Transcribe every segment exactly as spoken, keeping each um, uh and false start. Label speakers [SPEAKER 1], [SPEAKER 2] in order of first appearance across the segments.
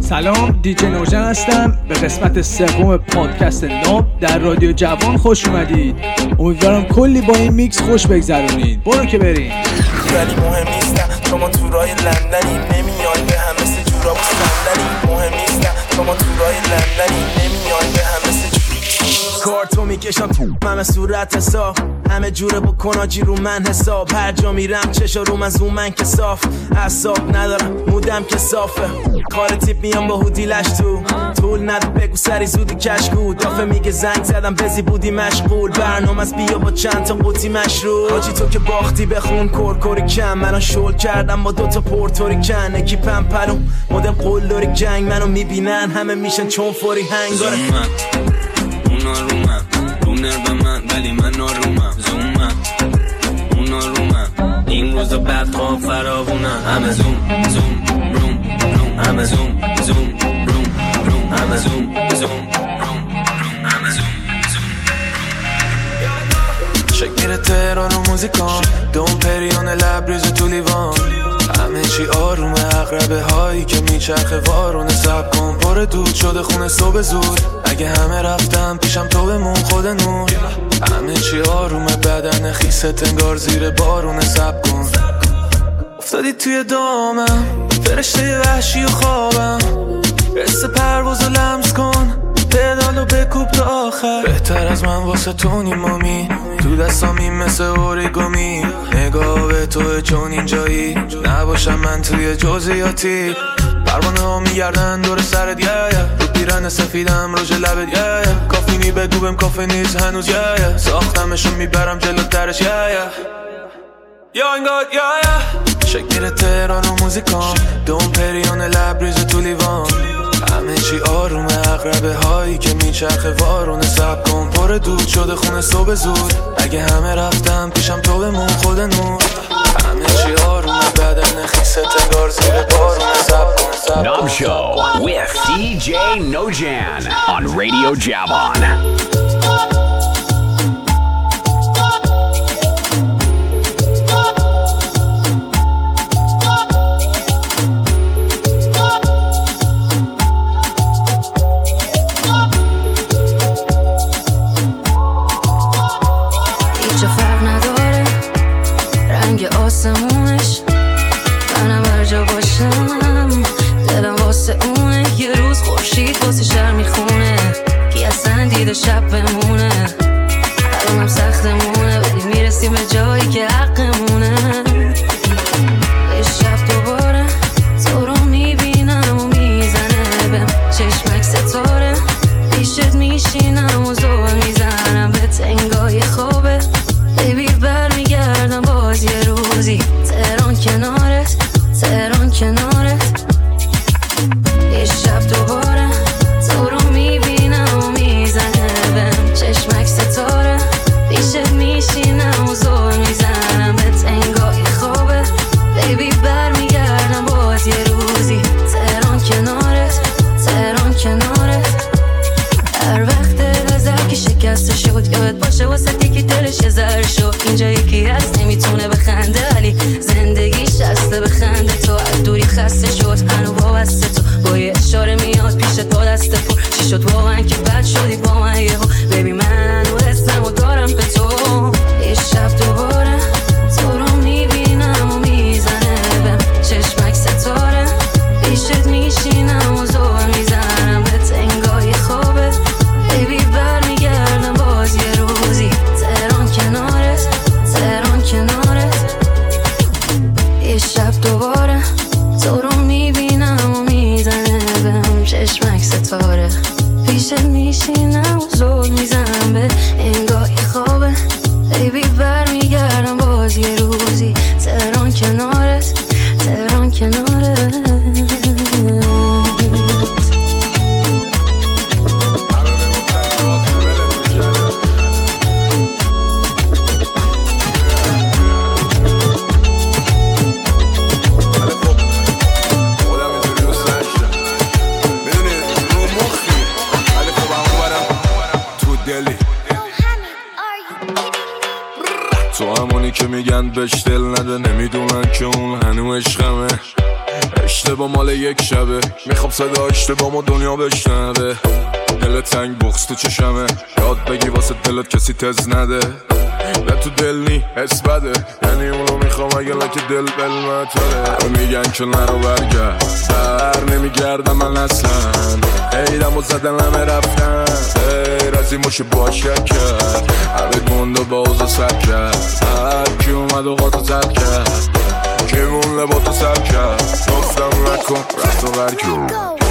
[SPEAKER 1] سلام، دیجی نوجن هستم. به قسمت سوم پادکست ناب در رادیو جوان خوش اومدید. امیدوارم کلی با این میکس خوش بگذرونید. برو که بریم.
[SPEAKER 2] ولی مهم نیستم تو ما تو رای لندنی، نمیای به همه سه جورا و صندلی. مهم نیستم تو ما تو رای لندنی، نمیای به همه سه جورا. کارتو میکشم تو همه صورت حساب، همه جوره بکن آجی رو من حساب. هر جا میرم چشا رو من زوم من که صاف، اعصاب ندارم مودم که صافه. کار تیپ میام با هودی لش تو طول ندو بگو سری زودی کشکو. دافه میگه زنگ زدم بزی بودی مشغول، برنامه از بیا با چند تا قوطی مشروب. آجی تو که باختی بخون کورکوری کم، منو شل کردم با دوتا پورتوریکن. اکیپم پلوم مدل قلدوری جنگ، منو میبینن همه میشن چون فوری هنگاره.
[SPEAKER 3] اونا رو من رو نرو من ولی من نارومم. زومم اونا رو من این روزا بعد خواب فراوونم. همه زوم زوم روم روم، همه زوم زوم روم روم، همه زوم زوم روم روم، همه زوم زوم.
[SPEAKER 2] شکر تهران و موزیکان، دوم پریون لبریز تو لیوان. همه چی آرومه، اقربه هایی که میچرخه وارونه. سب کن پر دود شده خونه صبح زود، اگه همه رفتم پیشم تو بمون خود نور. همه چی آرومه، بدن خیست انگار زیر بارونه. سب کن افتادی توی دامم، فرشته وحشی و خوابم. رس پرواز و لمس کن، پدالو بکوب تا آخر. بهتر از من واسه تو نیمامی، تو دستامی مثل اوریگامی. نگاه به تو چون اینجایی، نباشم من توی جزئیاتی. پروانه ها میگردن دور سرت، یه رو پیرن سفیدم روژ لبت. یه کافینی بگو بهم کافه نیست هنوز. یه ساختمشو میبرم جلوترش. یه یا انگار یه شکر تهران و موزیکان، دوم پریون لبریز تو لیوان. همه چی آرومه، اقربه هایی که میچرخه وارونه. سب کن پر دود شده خونه صبح زود، اگه همه رفتم پیشم تو بمون خود نور. همه چی آرومه، بدن خیست انگار زیر بارونه. سب کن سب کن
[SPEAKER 4] Knob Show with D J Nojan on Radio Javon.
[SPEAKER 5] آسمونش منم هر جا باشم، دلم واسه اونه. یه روز خورشید واسه شهر میخونه، کی اصلا دیده شب بمونه. الانم سختمونه ولی میرسیم به جایی که حقمونه. یه شب دوباره تو رو میبینم و میزنه بهم چشمک ستاره. پیشت میشینم و زور میزنم به تنگای خوابه. بیبی برمیگردم باز یه روزی، تهران کنارت، تهران کنارت. یه شب دوباره تو رو میبینم و میزنه بهم چشمک ستاره. پیشت میشینم و زور میزنم به تنگای خوابه. بیبی برمیگردم باز یه روزی، تهران کنارت، تهران کنارت. هر وقت نظر که شکسته شد، یاد باشه واسه یکی دلش یه ذره شد. اینجا یکی هست نمیتونه بخنده ولی زندگیش هسته بخنده. تو از دوری خسته شد هنو وابسته، تو با یه اشاره میاد پیشت با دست پر. چی شد واقعا که بد شدی با من یهو؟ ببین من هنو اسم و دارم به تو. یه شب دوباره تو رو میبینم و میزنه بهم چشمک ستاره. پیشت میشینم و زور میزنم به تنگای خوابه. بیبی برمیگردم باز یه روزی، تهران کنارت، تهران کنارت. یه شب دوباره تو رو میبینم و میزنه بهم چشمک ستاره. پیشت میشینم و زور میزنم به انگاه خوابه. بیبی برمیگردم باز یه روزی، تهران کنارت، تهران کنارت.
[SPEAKER 6] تو همونی که میگن بهش دل نده، نمیدونن که اون هنو عشقمه.
[SPEAKER 2] اشتباه مال یک شبه، میخوام صدا اشتباه دنیا بشنوه. دل تنگ بغض تو چشمه، یاد بگی واسه دلت کسی تز نده. به تو دل نی حس بده، یعنی اونو میخوام اگه لکه دل بلمتره. میگن که نرو برگرد، بر نمیگردم من اصلا. ایدم و زدن همه رفتن، غیر از این باشه باشه کرد. همه گنده با اوزا سر کرد، هر کی اومد و قاطو زد کرد. کی مون لباتو سر کرد، گفتم نکن رفت و برکن.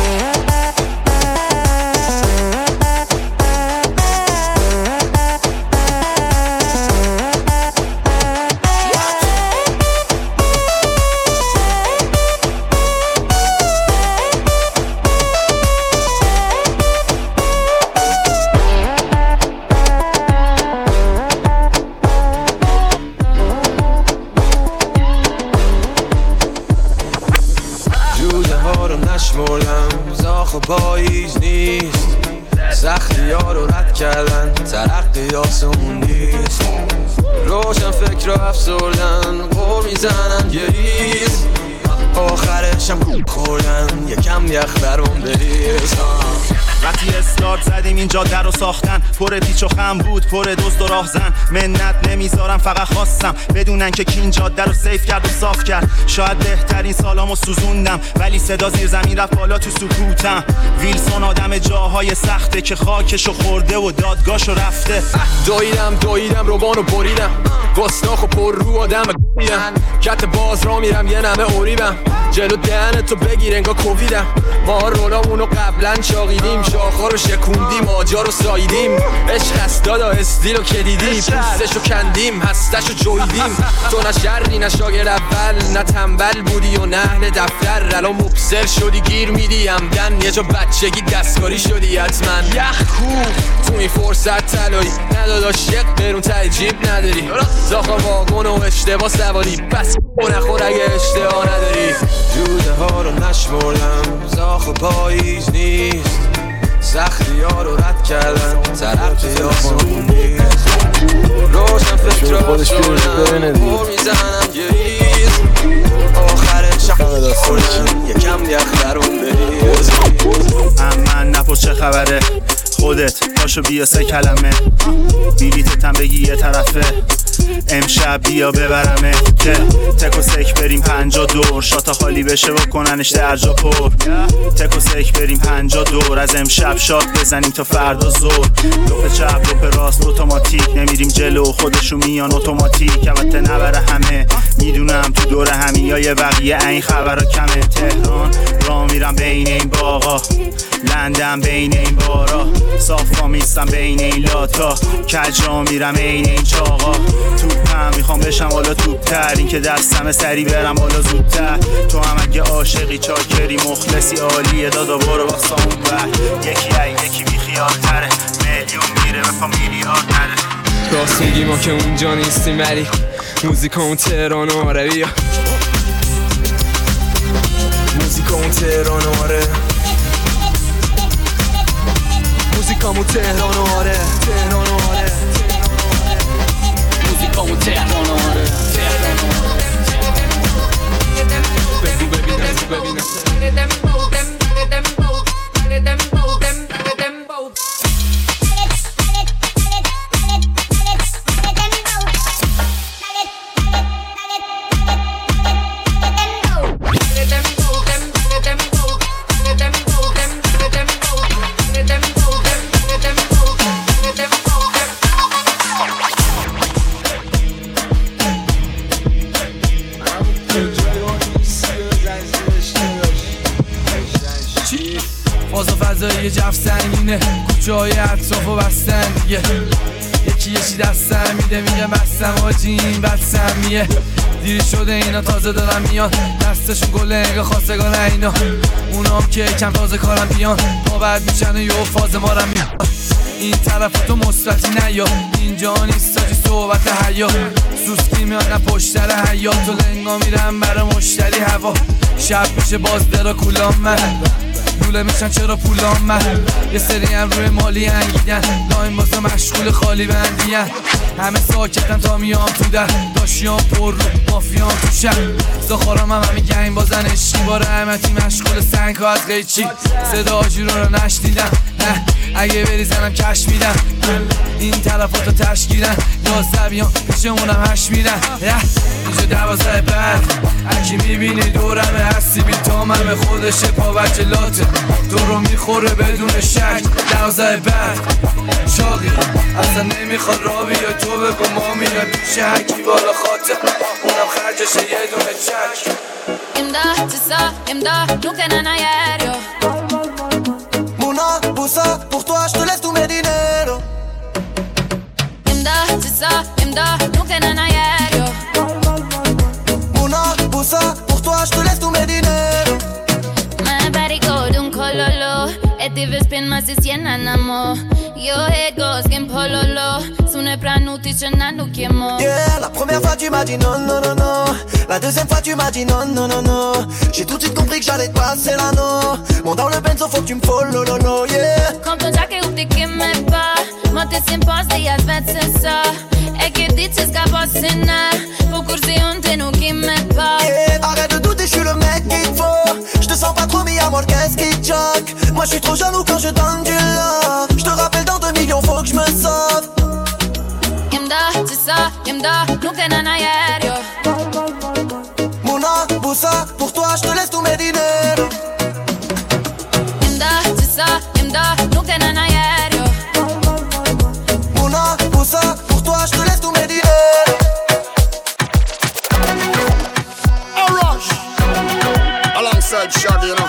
[SPEAKER 2] پاییز نیست، سختی ها رو رد کردن، ترقی آسمون نیست. روشن فکر رو افسردن، قور میزنن گریز. آخرشم خوردن، یکم یخ برام بریز.
[SPEAKER 6] وقتی استارت زدیم این جاده رو ساختن، پر پیچ و خم بود، پر دزد و راهزن. منت نمیذارم فقط خواستم بدونن که کی این جاده رو سیف کرد و صاف کرد. شاید بهترین سالامو سوزوندم، ولی صدا زیر زمین رفت بالا تو سکوتم. ویلسون آدم جاهای سخته که خاکشو خورده و دادگاهشو رفته.
[SPEAKER 2] دویدم دویدم روبانو بریدم، گستاخ و پر رو آدم گویدم. کت باز را میرم یه نمه اوریبم، جلو دهنتو بگیر انگا کوویدم. ما رولامونو قبلا چاقیدیم، شاخا رو شکوندیم، آجا رو ساییدیم. عشق هست دادا استیلو که دیدی، پوستشو کندیم، هستشو جویدیم. تو نه شری نه شاگرد اول، نه تنبل بودی و نه اهل دفتر. الان مبصر شدی گیر میدی همدن، یه جا بچگی دستکاری شدی حتما. یخ کو تو این فرصت طلایی، نداداش یک قرون ته جیب نداری. زاخا واگن و اشتباه سواری، بس نخور اگه اشتباه نداری. جوده ها رو نشمردم، زاخ و پاییز نیست. سختی ها رو رد کردن، ترقی آسمون نیست. روشن فکر رو افسردن، پر میزنم گریز. آخرش خوردن، یکم یخ درون بریز.
[SPEAKER 6] من نپرس چه خبره، خودت پاشو بیا سه کلمه. بیلیتتم بگی یه طرفه، امشب بیا ببرمه. که تک و سک بریم پنجا دور، شاتا خالی بشه و کننش درجا پر. تک و سک بریم پنجا دور، از امشب شات بزنیم تا فردا زور. لپ چپ لپ راست اتوماتیک، نمیریم جلو خودشو میان اتوماتیک. البته نبره همه، میدونم تو دور همیای بقیه این خبرها کمه. تهران را میرم بین این باغا، لندن بین این بارا، صافا میستم بین این لاتا. کجرا میرم این این چاقا، توپم میخوام بشم بالا توپتر. این که دستم سری برم بالا زودتر. تو هم اگه عاشقی چاکری مخلصی عالیه دادا برو واسه اون بر. یکی این یکی بیخیال تره، میلیون میره به پا میلیارد نره.
[SPEAKER 2] راست میگی ما که اونجا نیستیم، ولی موزیکامون تهران آره. بیا موزیکامون تهران آره، موزیکامون تهران آره، تهران آره، موزیکامون تهران آره، تهران آره. بگو ببینم ببینم
[SPEAKER 1] یه جف سنگینه، کوچه های اطرافو بستن دیگه. یکی یکی دستم میده میگه بستم آجی این بستمیه. دیر شده اینا تازه دارن میان، دستشون گله انگه خواستگان اینا. اونام که کم تازه کارم بیان، ما بعد میشن و یه فاز مارم میان. این طرف تو مثبتی نیا، اینجا نیست ساجی صحبت حیا. سوسکی میان نه پشتر حیات، و لنگا میرم برای مشتری هوا. شب میشه باز درا کولام من، دوله میشن چرا پولام من. یه سری هم روی مالی انگیدن، لاین بازا مشغول خالی بندین. همه ساکتن تا میام تو در داشیام پر رو مافیام تو شب زخارم هم همه گنگ بازن اشکی با رحمتی مشغول سنگ ها از قیچی صدا آجیرو رو نشنیدم نه اگه بریزنم کش میدم این تلفات رو تشکیلن یازدویان پیشمونم هش میرن اینجا دوازده بعد اکی میبینی دورمه هستی بی تامم خودشه پاوجلاته تو رو میخوره بدون شک دوازده بعد شاقی اصلا نمیخواد را بیا تو بگو ما میاد پیش هکی بالا خاطر اونم خرجشه یه دونه چک
[SPEAKER 5] امدا تسا امدا nunca en aéreo
[SPEAKER 7] Mona, Boussa, pour toi je te laisse tout mes dinero
[SPEAKER 5] امدا تسا امدا nunca en aéreo
[SPEAKER 7] Mona, Boussa, pour toi je te laisse tout mes dinero
[SPEAKER 5] My body go d'un cololo e deve spin ma si siena namo Yo head goes game pololo Sune pranuti ce nanu chiemo
[SPEAKER 7] Yeah, la première fois tu m'as dit non, non, non, non La deuxième fois tu m'as dit non, non, non, non J'ai tout de suite compris que j'allais te passer l'anneau Monte dans le benzo, faut que tu me follow, no, no, yeah
[SPEAKER 5] Kom ton jacket upp det gimme ba Måtte sin pass det jag svetsa Äger dit så ska passina På kursi unte nu gimme ba
[SPEAKER 7] Yeah, arrête de douter, je suis le mec qu'il faut Je te sens pas trop mis à moi, qu'est-ce qui te choque Moi je suis trop jaloux quand je donne du love Je te rappelle dans deux millions, faut que je me sauve
[SPEAKER 5] Imda, tissa, imda, nunca en aéreo
[SPEAKER 7] Mona, Boussa, pour toi je te laisse tous mes dinero
[SPEAKER 5] Imda, tissa, imda, nunca en aéreo
[SPEAKER 7] Mona, Boussa, pour toi je te laisse tous mes dinero
[SPEAKER 8] A rush alongside Shaggy, you know.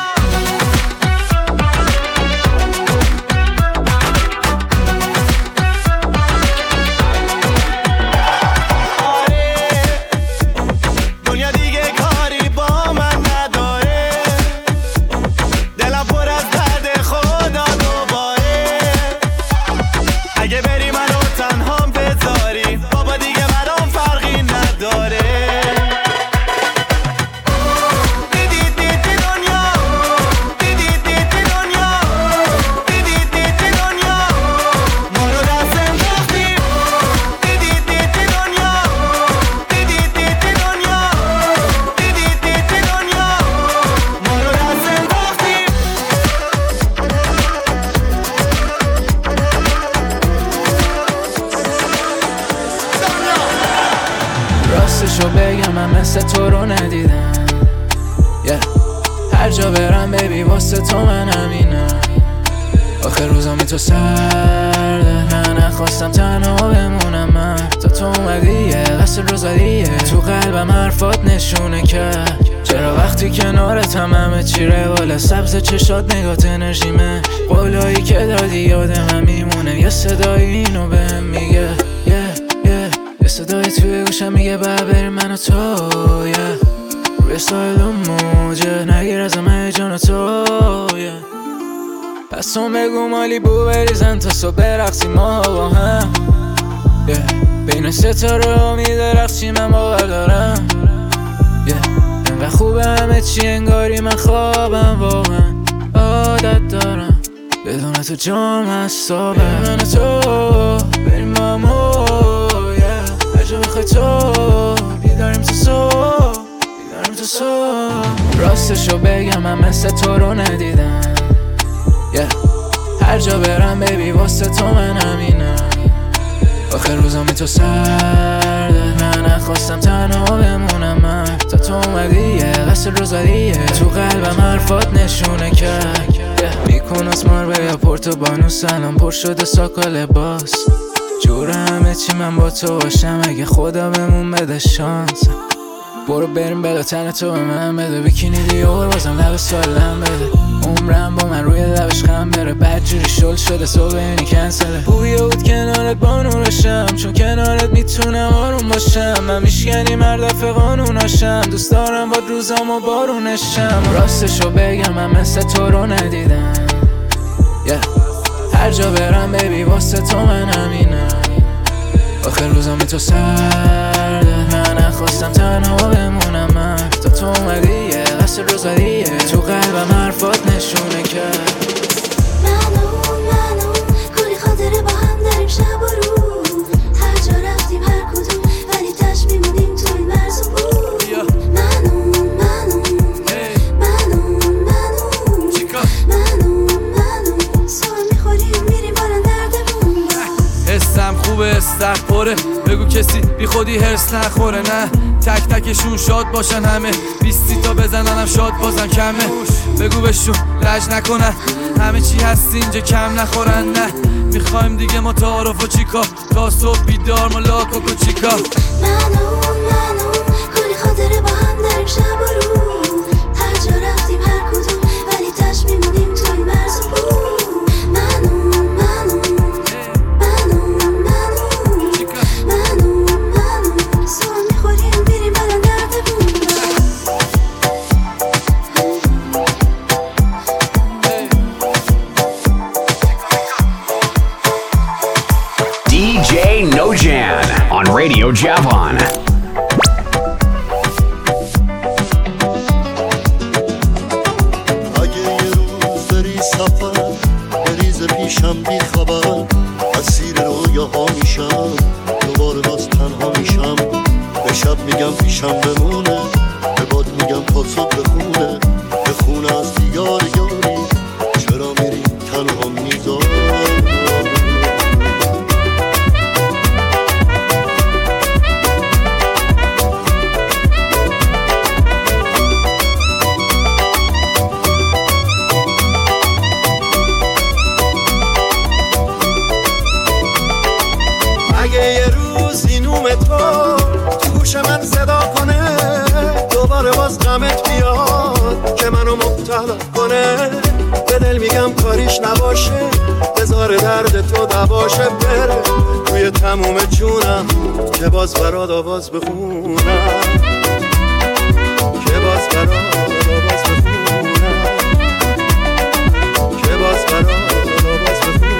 [SPEAKER 1] راستشو بگم من مثل تو رو ندیدم yeah. هر جا برم بیبی واسه تو من همینم آخر روزامی تو سرده من نخواستم تنها بمونم من تا تو اومدیه قصد روزادیه تو قلبم حرفات نشونه کرد چرا وقتی کنارتم همه چی روال سبز چشات نگات انرژیمه قولایی که دادی یادم میمونه یه صدایی اینو بهم میگه yeah, yeah. یه صدایی توی گوشم میگه باید بریم من و تو yeah. روی سایل و موجه نگیر از همه جان تو yeah. پس تو بگو مالی بو بریزن تا صبح برقصیم ما با هم yeah. بین ستاره ها میدرخشیم من باور دارم yeah. انقدر خوبه همه چی انگاری من خوابم واقعا عادت دارم بدون تو جام از صابه من تو بریم با مو yeah. هر جا بخوای تو بیداریم تو صبح بیداریم تو صبح راستشو بگم من مثل تو رو ندیدم yeah. هر جا برم بیبی واسه تو من همینم آخر روزامی تو سرده من نخواستم تنها بمونم من تا تو اومدیه قصد روزادیه تو قلبم حرفات نشونه کرد yeah. میکن اسمار به یا پورتو بانو سلام پر شده ساکا لباس جور همه چی من با تو باشم اگه خدا بمون بده شانس برو بریم بلا تن تو به من بده بیکینی دیور بازم لب سالم بده عمرم با من روی لبش خم بره بد جوری شل شده صبح اینی کنسله بویه بود کنارت با نورشم چون کنارت میتونم آروم باشم من میشکنی مردف قانوناشم دوست دارم با روزام و بارونشم راستشو بگم من مثل تو رو ندیدم yeah. هر جا برم بیبی واسه تو من همینم آخر روزامی تو سرده من نخواستم تنها بمونم من تا تو اومدیه قصد روزادیه تو قلبم حرفات نشونه کرد
[SPEAKER 9] منو منو کلی خاطره با هم داریم شب و روز هر جا رفت
[SPEAKER 1] سخت پره، بگو کسی بی خودی هرس نخوره. نه تک تکشون شاد باشن همه، بیستی تا بزننم شاد بازن کمه. بگو بهشون لج نکنن، همه چی هست اینجا کم نخورن. نه میخوایم دیگه ما تعارف و چیکار، تا صبح بیدار ما لاک و کوچیکا.
[SPEAKER 9] منو منو کلی خاطره با هم داریم شب و روز، هر جا رفتیم هر کدوم ولی تش میمونیم تو این مرز و بود. منو منو منو منو منو منو سوال میخوریم میریم الان درده بود.
[SPEAKER 4] دی جی Nojan on Radio Javon.
[SPEAKER 10] پیشم بی خبر اسیر رویاها میشم، دوباره باز تنها میشم. به شب میگم پیشم بمونه، به باد میگم تا صبح بخونه، بخونه از دیار یاری. چرا میری تنها میذاری؟ تو گوش من صدا کنه، دوباره باز غمت بیاد که منو مبتلا کنه. به دل میگم کاریش نباشه، بذار درد تو دواشه بره توی تموم جونم، که باز برات آواز بخونم، که باز برات آواز بخونم، که باز برات آواز بخونم.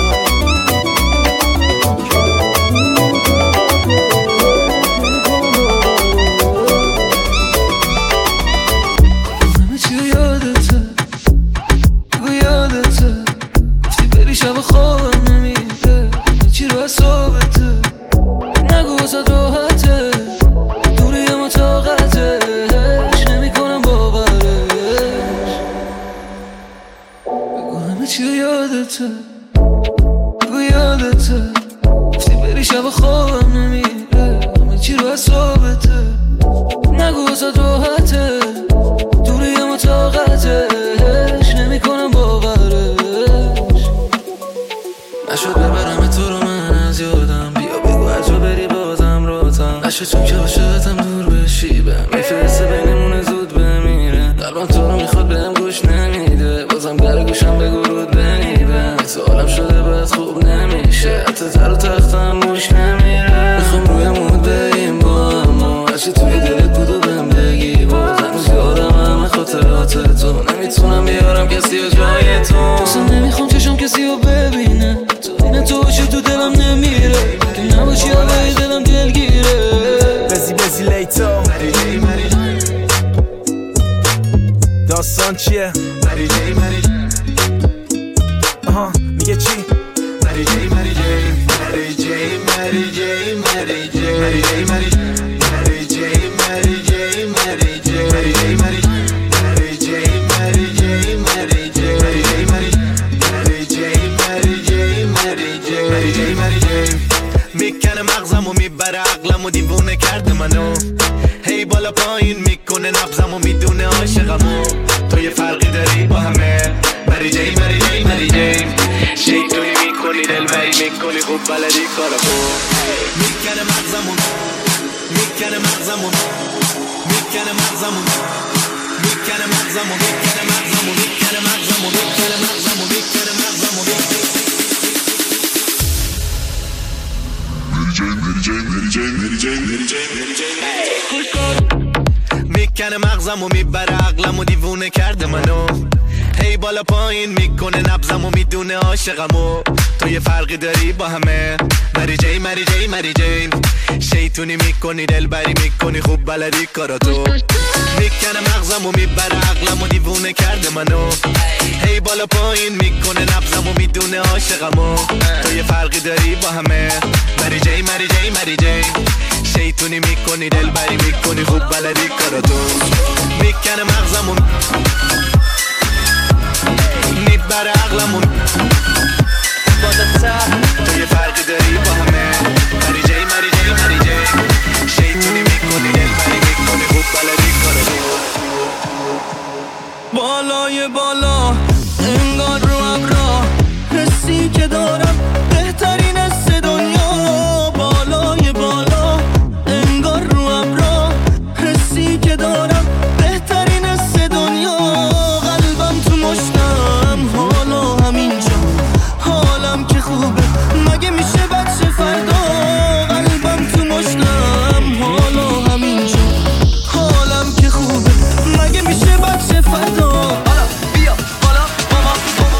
[SPEAKER 11] شب خوابم نمیده، چی رو حسابته، نگو واسه راحته، دوری ما طاقتش نمی کنم باورش. بگو همه چی یادته، بگو یادته، گفتی بری شب خوابم نمیده، همه چی رو حسابته، نگو واسه راحته، دوری ما طاقتش نمی کنم باورش. نشد ببرم تو رو من از یادم، بیا بگو هر جا بری بازم راتم، نشد چون که عاشقتم دور بشی، بهم میفرسته بینمونه زود بمیره. قلبم تو رو میخواد بهم گوش نمیده، بازم در گوشم بگو رود بنیبم. تو حالم شده باید خوب نمیشه، حتی تر و تختم گوش نمیره. میخوام روی مود بریم با اما هرچی توی دلت بود و بهم بگی، باز هنوز یادم همه خاطرات تو، نمیتونم بیارم کسی و جای تو. اصلا نمیخوام چشم کسی رو ببینه، تو اینه تو باشی تو دلم نمیره، تو نباشی هوای دلم دلگیره.
[SPEAKER 6] بزی بزی لیتو داستان چیه؟
[SPEAKER 2] مری جی مری
[SPEAKER 6] آها میگه چی؟
[SPEAKER 2] مری جی مری جی مری جی مری جی مری جی مری جی مری مری جی مری جی مری جی مری جی مری مری جی مری جی مری جی مری جی مری مری جی مری جی مری جی مری جی مری جی میکنه مغزمو میبره عقلمو دیوونه کرده منو، هی بالا پایین میکنه نبضمو میدونه عاشقمو. تو یه فرقی داری با همه، مری جی مری جی مری جی، شیطونی میکنی دلبری میکنی خوب بلدی کارمو. میکنه مغزمو میکنه مغزمو میکنه مغزمو میکنه مغزمو میکنه مغزمو میکنه مغزمو میکنه مغزمو میکنه مغزمو مری جی مری جی مری جی مری جی مری جی مری جی میکنه مغزمو میبره عقلمو دیوونه کرده منو، هی بالا پایین میکنه نبضمو میدونه عاشقمو. تو یه فرقی داری با همه، مری جی مری جی مری جی، شیطونی میکنی دلبری میکنی خوب بلدی کاراتو. میکنه مغزمو میبره عقلمو دیوونه کرده منو، هی بالا پایین میکنه نبضمو میدونه عاشقمو. تو یه فرقی داری با همه، مری جی مری جی مری جی، شیطونی میکنی دلبری میکنی خوب بلدی کاراتو. میکنه مغزمو میبره عقلمون، تو یه فرقی داری با همه.
[SPEAKER 11] بالای بالا انگار رو ابرا، حسی که دارم بهترین حس دنیا. بالای بالا انگار رو ابرا، حسی که دارم بهترین حس دنیا. قلبم تو مشتم حالا همینجا، حالم که خوبه مگه میشه بچه فردا. قلبم تو مشتم حالا همینجا، حالم که خوبه مگه میشه بچه فردا. حالا بیا حالا ماما ماما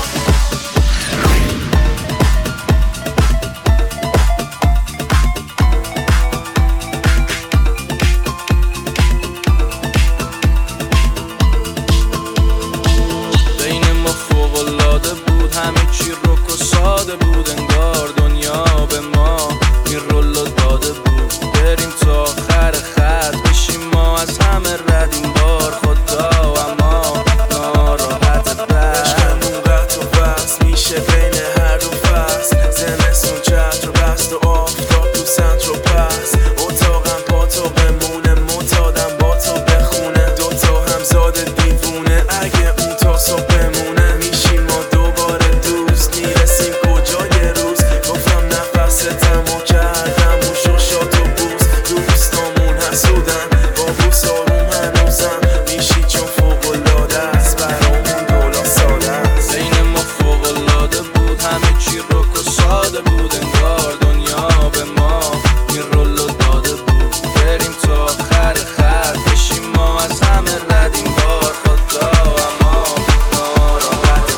[SPEAKER 11] بین ما فوق‌العاده بود، همه چی رک و ساده بود، انگار دنیا به ما این رولو داده بود. بریم تا آخر خط بشیم ما از همه رد این بار خدا، اما ناراحت
[SPEAKER 2] عشقمون قطع و بس میشه بین هر دو فصل. زمستون چتر و بست و آفتاب تو سنتر و پس. اتاقم با تو بمونه، معتادم با تو بخونه، دوتا هم زاده دیوونه. اگه اون تا صبح بمونه میشیم ما دوباره دوست. میرسیم کجا یه روز گفتم نفستم و کردم و شوشات و بوس. دوستامون حسودن با بوس آروم هنوزم میشی چون فوق‌العاده است برامون دولا ساده است.
[SPEAKER 11] بین ما فوق‌العاده بود، همه چی رک و ساده بود، انگار دنیا به ما این رولو داده بود. بریم تا آخر خط بشیم ما از همه رد این بار خدا، اما ناراحت.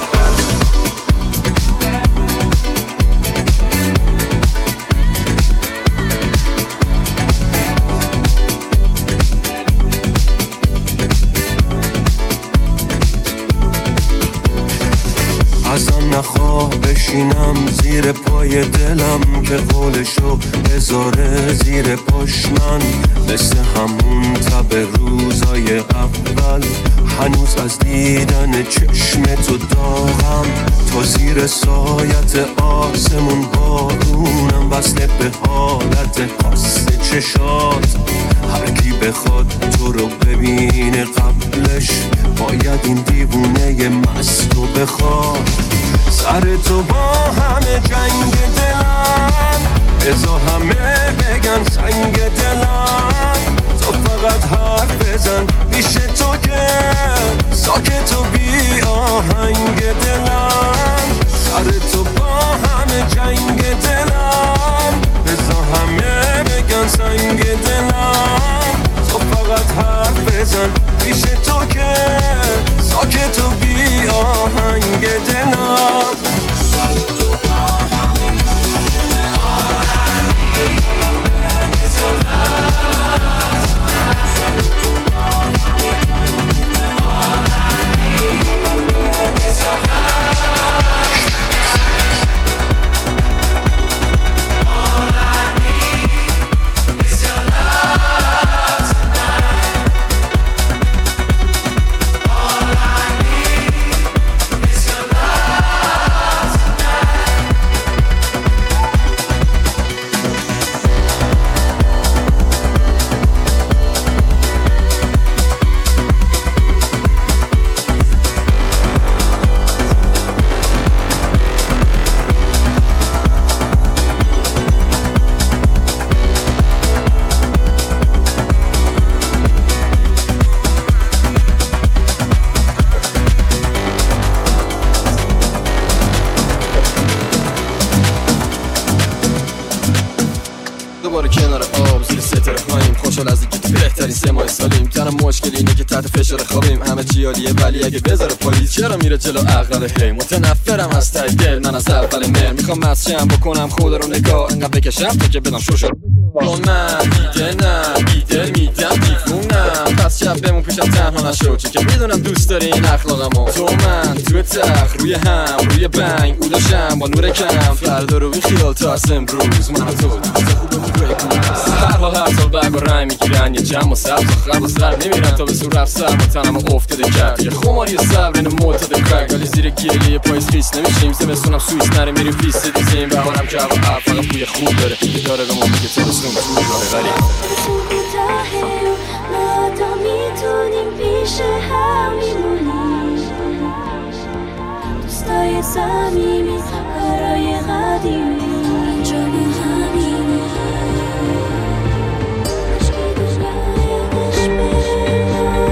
[SPEAKER 12] ازم نخواه بشینم زیر پای دلم که قولشو بذاره زیر پاش. من مثل همون تب روزای اول هنوز از دیدن چشم تو داغم. تو زیر سایت آسمون بارونم، وصله به حالت خاص چشات. هر کی بخواد تو رو ببینه قبلش باید این دیوونه مستو بخواد. سر تو با همه جنگ دلم، ازا همه بگن سنگ دلم. تو فقط حرف بزن میشه تو که ساکت و بی آهنگ دلم. سر تو با همه جنگ دلم، ازا همه بگن سنگ دلم. تو فقط حرف بزن میشه تو که ساکت و بی آهنگ دلم.
[SPEAKER 11] دوباره کنار آب زیر ستاره خواهیم، خوشحال از اینکه تو بهترین سه ماه سالیم. تنها مشکل اینه که تحت فشار خوابیم، همه چی عالیه ولی اگه بذاره پلیس چرا میره جلو عقل. هی متنفرم از ته دل، من از اول مهر میخوام مستشم بکنم خدا رو نگاه، انقدر بکشم تا که بدم شوشو. من دیده نه بیدل میدم دیوونم، پس شب بمون پیشم تنها نشو، چون که میدونم دوست داری این اخلاقمو. تو من توی تخت روی هم روی بنگ اوداشم با نور کم، فردا رو بی خیال تا از امروز من و تو دوست خوبه تو بکنم. هر حال هر سال برگ و رنگ میگیرن یه جمع و سبز و خرب و سر نمیرن تا به سور رفت سر و تنم افتاده کرد یه خماری صبر این معتاد کرد، ولی زیر گیلی پاییز خیس نمیشیم. زمستونم سوئیس نره میریم پیست دیزیم، بهارم که هوا فقط بوی خوب داره که داره به ما میگه تابستون تو راه ولی
[SPEAKER 9] ما تا میتونیم پیش هم میمونیم. صمیمی برای قدیمی اینجا ما همینی عشقی دنیا یادش بره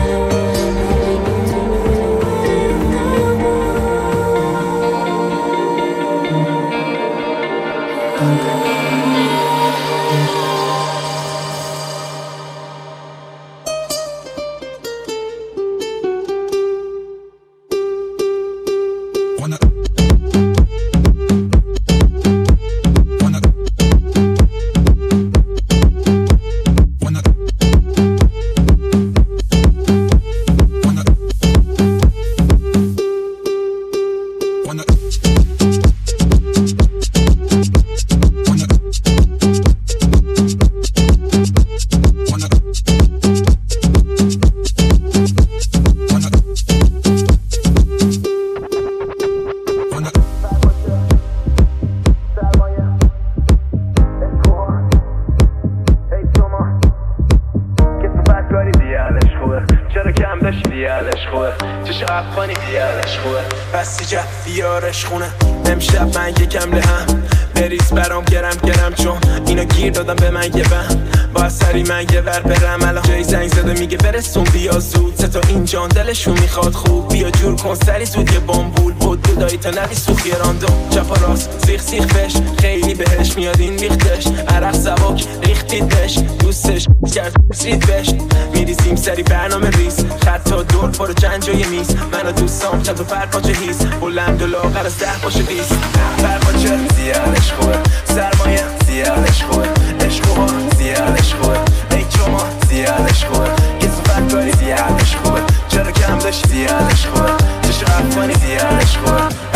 [SPEAKER 2] خونه امشب من یکم لهم بریز برام گرم گرم چون اینا گیر دادم به من یه بهم با سری من یه ور برم الان جای زنگ زده میگه برسون بیا زود سه تا این جان دلشون میخواد خوب بیا جور کن سری زود یه بامبول بود بودایی تا نبی سوخی راندم چپ و راست سیخ سیخ بش خیلی بهش میاد این ریختش عرق زواک ریختیدش دوستش کرد سید بش میریزیم سری برنامه ریز خطا دور پارو چند جای میز منو دوستام چند و پرپاچه هیز بلند و لاغر از ده باشه بیست پرپاچه زیادش خوبه سرمایه زیادش خوبه عشقوها زیادش خوبه ای چوما زیادش خوبه یه صفت کاری زیادش خوبه چرا کم داشت زیادش خوبه چشم افغانی زیادش خوبه